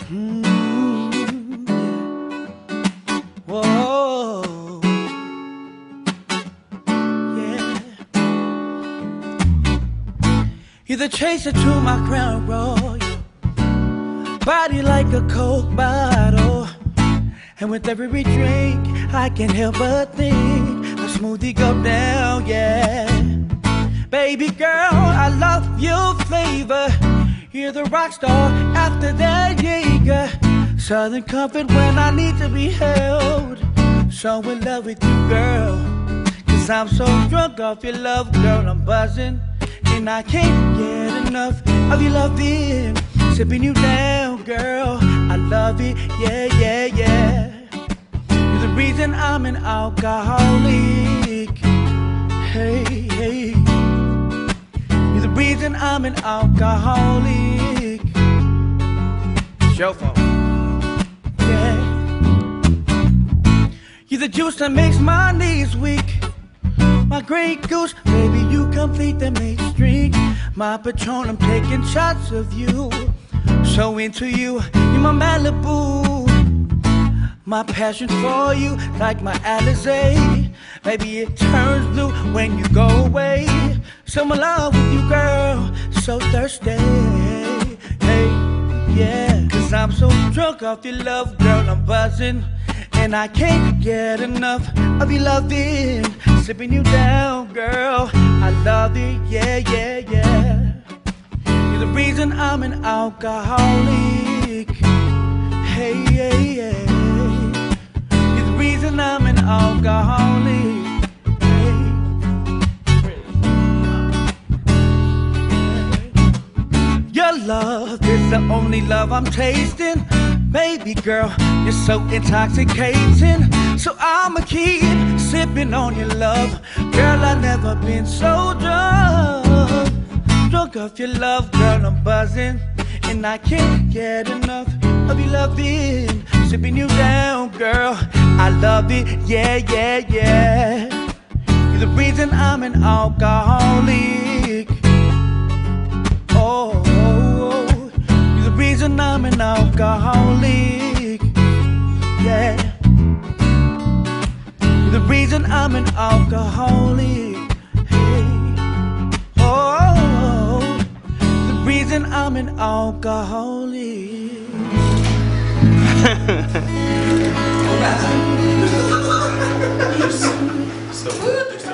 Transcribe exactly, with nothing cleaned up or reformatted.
Mm, whoa, yeah. You're the chaser to my crown royal, body like a Coke bottle. And with every drink, I can't help but think a smoothie go down, yeah. Baby girl, I love your flavor. You're the rock star after that Jaeger. Southern comfort when I need to be held. So in love with you, girl, cause I'm so drunk off your love, girl. I'm buzzing, and I can't get enough of your loving. Sipping you down, girl, I love it, yeah, yeah, yeah. You're the reason I'm an alcoholic. Hey, hey. You're the reason I'm an alcoholic. It's your fault. Yeah. You're the juice that makes my knees weak. My Grey Goose, baby, you complete the mixed drink. My Patron, I'm taking shots of you. So into you, you're my Malibu. My passion for you, like my Alizé. Baby, it turns blue when you go away. So in love with you, girl, so thirsty. Hey, yeah, cause I'm so drunk off your love, girl, I'm buzzing. And I can't get enough of your loving. Sipping you down, girl, I love it, yeah, yeah, yeah. You're the reason I'm an alcoholic. Hey, yeah, yeah. You're the reason I'm an alcoholic. Hey. Your love is the only love I'm tasting. Baby girl, you're so intoxicating. So I'ma keep sipping on your love. Girl, I've never been so drunk. Drunk off your love, girl, I'm buzzing. And I can't get enough of your loving. Sipping you down, girl, I love it, yeah, yeah, yeah. You're the reason I'm an alcoholic. Oh, oh, oh. You're the reason I'm an alcoholic, yeah. You're the reason I'm an alcoholic. Reason I'm an alcoholic. So